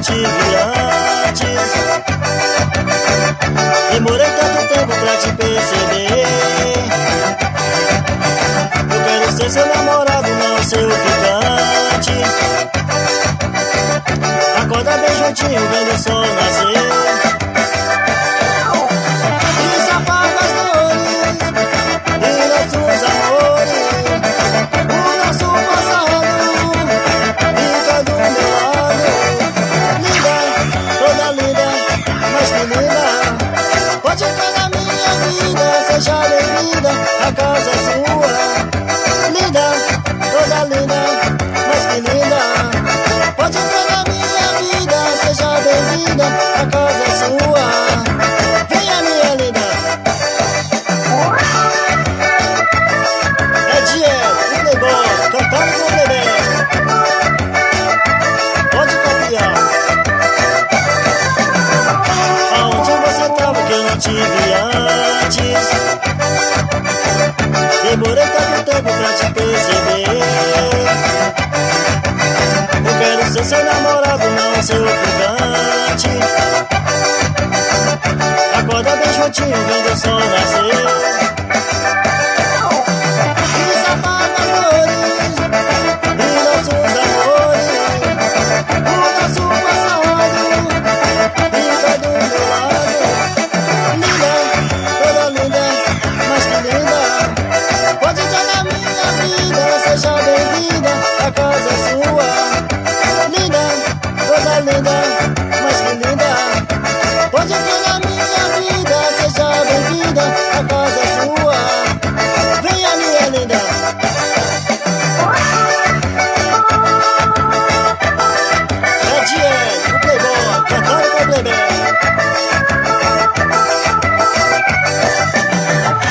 tive antes. Demorei tanto tempo pra te perceber. Eu quero ser seu namorado, não seu ficante. Acorda bem juntinho, vendo o sol nascer. Isso apaga as dores e nossos amores. O nosso passado fica do meu lado. Linda, toda linda, mas que linda. Pode entrar na minha vida, seja bem-vinda, a casa é sua. Linda, toda linda, mas que linda. Pode entrar na minha vida, seja bem-vinda, a casa é sua. Venha, minha linda. É Diego, o Playboy, cantando com o bebê. Pode copiar. Aonde você tava que eu não tive antes? Demorei tanto tempo pra te perceber. Eu quero ser seu namorado, não seu ficante. Acorda bem juntinho, vendo o sol nascer.